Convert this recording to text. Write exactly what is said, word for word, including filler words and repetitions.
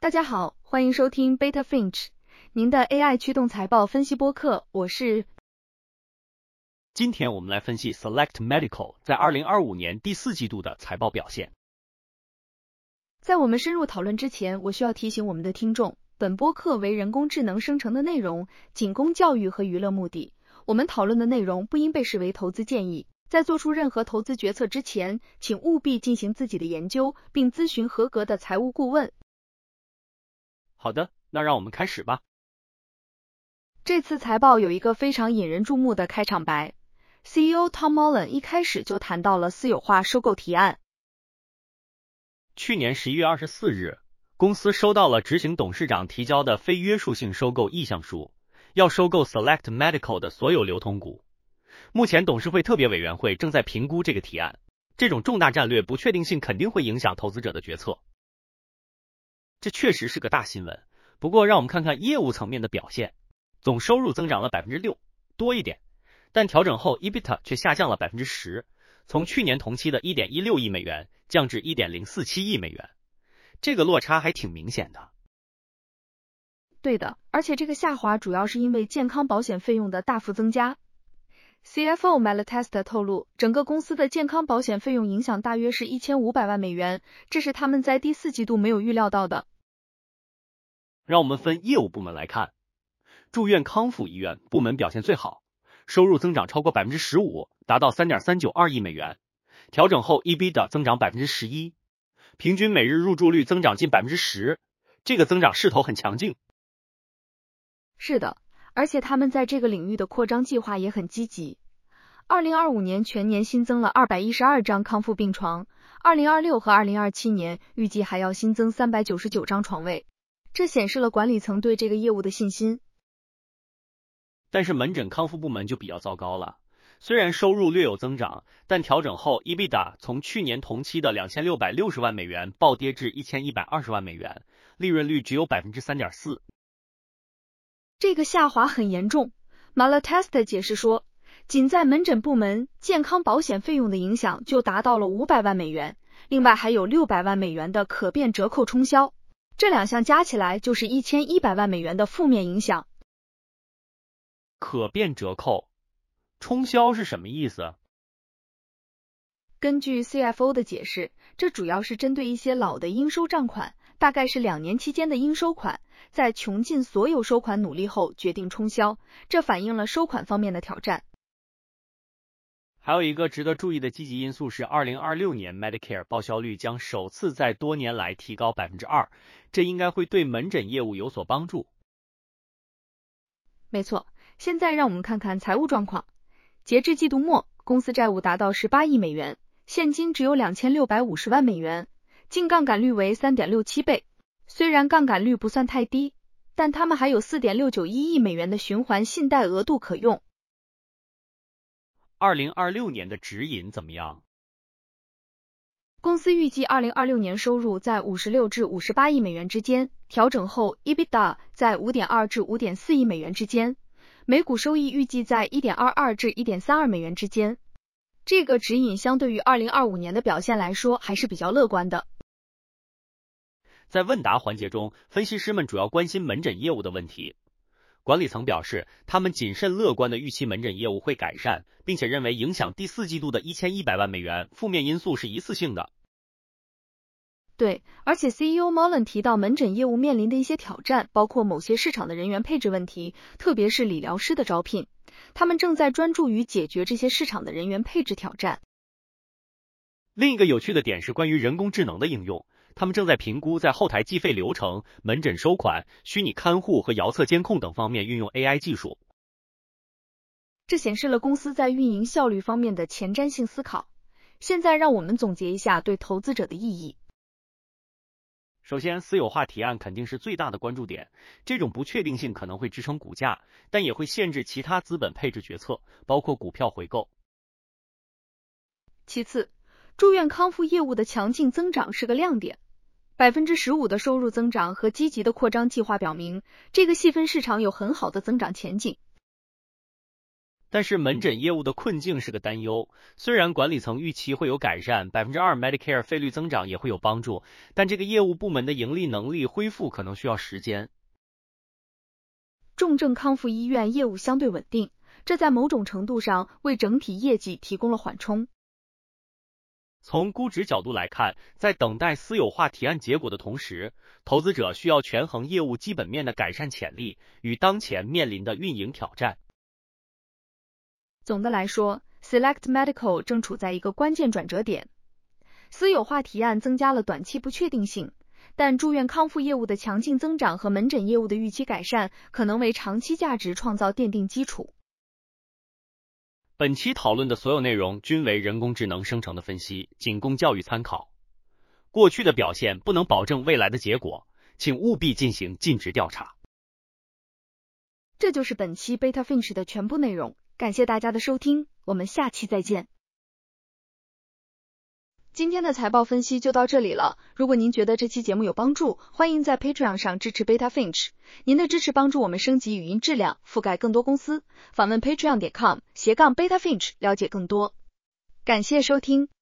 大家好，欢迎收听 Beta Finch， 您的 A I 驱动财报分析播客，我是。 今天我们来分析 Select Medical 在二零二五年第四季度的财报表现。 在我们深入讨论之前，我需要提醒我们的听众，本播客为人工智能生成的内容，仅供教育和娱乐目的。我们讨论的内容不应被视为投资建议。在做出任何投资决策之前，请务必进行自己的研究，并咨询合格的财务顾问。 好的，那让我们开始吧。 这次财报有一个非常引人注目的开场白 ，C E O Tom Mullen 一开始就谈到了私有化收购提案。 去年十一月二十四日，公司收到了执行董事长提交的非约束性收购意向书，要收购 Select Medical 的所有流通股。目前董事会特别委员会正在评估这个提案，这种重大战略不确定性肯定会影响投资者的决策。这确实是个大新闻，不过让我们看看业务层面的表现。总收入增长了 百分之六， 多一点，但调整后 EBITDA 却下降了 百分之十， 从去年同期的 一点一六亿美元降至 一点零四七亿美元，这个落差还挺明显的。 对的，而且这个下滑主要是因为健康保险费用的大幅增加。C F O Malatesta 透露，整个公司的健康保险费用影响大约是一千五百万美元，这是他们在第四季度没有预料到的。 让我们分业务部门来看，住院康复医院部门表现最好，收入增长超过 百分之十五， 达到 三点三九二亿美元，调整后 EBITDA 增长 百分之十一， 平均每日入住率增长近 百分之十， 这个增长势头很强劲。 是的，而且他们在这个领域的扩张计划也很积极。二零二五年全年新增了二百一十二张康复病床，二零二六和二零二七年预计还要新增三百九十九张床位，这显示了管理层对这个业务的信心。 但是门诊康复部门就比较糟糕了，虽然收入略有增长，但调整后 EBITDA 从去年同期的两千六百六十万美元暴跌至一千一百二十万美元，利润率只有 百分之三点四。 这个下滑很严重。Malatesta 解释说，仅在门诊部门健康保险费用的影响就达到了五百万美元，另外还有六百万美元的可变折扣冲销，这两项加起来就是一千一百万美元的负面影响。 可变折扣冲销是什么意思？ 根据 C F O 的解释，这主要是针对一些老的应收账款，大概是两年期间的应收款，在穷尽所有收款努力后决定冲销，这反映了收款方面的挑战。 还有一个值得注意的积极因素是二零二六年 Medicare 报销率将首次在多年来提高 百分之二， 这应该会对门诊业务有所帮助。 没错，现在让我们看看财务状况。截至季度末，公司债务达到十八亿美元，现金只有两千六百五十万美元，净杠杆率为 三点六七倍。虽然杠杆率不算太低，但他们还有 四点六九一亿美元的循环信贷额度可用。 二零二六年的指引怎么样？ 公司预计二零二六年收入在五十六至五十八亿美元之间，调整后 EBITDA 在 五点二至五点四亿美元之间，每股收益预计在 一点二二至一点三二美元之间。这个指引相对于二零二五年的表现来说还是比较乐观的。 在问答环节中，分析师们主要关心门诊业务的问题。管理层表示，他们谨慎乐观的预期门诊业务会改善，并且认为影响第四季度的一千一百万美元负面因素是一次性的。 对，而且 C E O Mullen 提到门诊业务面临的一些挑战，包括某些市场的人员配置问题，特别是理疗师的招聘。他们正在专注于解决这些市场的人员配置挑战。 另一个有趣的点是关于人工智能的应用，他们正在评估在后台计费流程、门诊收款、虚拟看护和遥测监控等方面运用 A I 技术。 这显示了公司在运营效率方面的前瞻性思考。现在让我们总结一下对投资者的意义。 首先，私有化提案肯定是最大的关注点，这种不确定性可能会支撑股价，但也会限制其他资本配置决策，包括股票回购。 其次，住院康复业务的强劲增长是个亮点， 百分之十五 的收入增长和积极的扩张计划表明，这个细分市场有很好的增长前景。 但是门诊业务的困境是个担忧，虽然管理层预期会有改善， 百分之二 Medicare 费率增长也会有帮助，但这个业务部门的盈利能力恢复可能需要时间。 重症康复医院业务相对稳定，这在某种程度上为整体业绩提供了缓冲。 从估值角度来看，在等待私有化提案结果的同时，投资者需要权衡业务基本面的改善潜力与当前面临的运营挑战。 总的来说 ，Select Medical 正处在一个关键转折点。私有化提案增加了短期不确定性，但住院康复业务的强劲增长和门诊业务的预期改善可能为长期价值创造奠定基础。 本期讨论的所有内容均为人工智能生成的分析，仅供教育参考。过去的表现不能保证未来的结果，请务必进行尽职调查。 这就是本期 Beta Finch 的全部内容，感谢大家的收听，我们下期再见。今天的财报分析就到这里了，如果您觉得这期节目有帮助，欢迎在 Patreon 上支持 Beta Finch， 您的支持帮助我们升级语音质量，覆盖更多公司，访问 patreon 点 com 斜杠 Beta Finch 了解更多。感谢收听。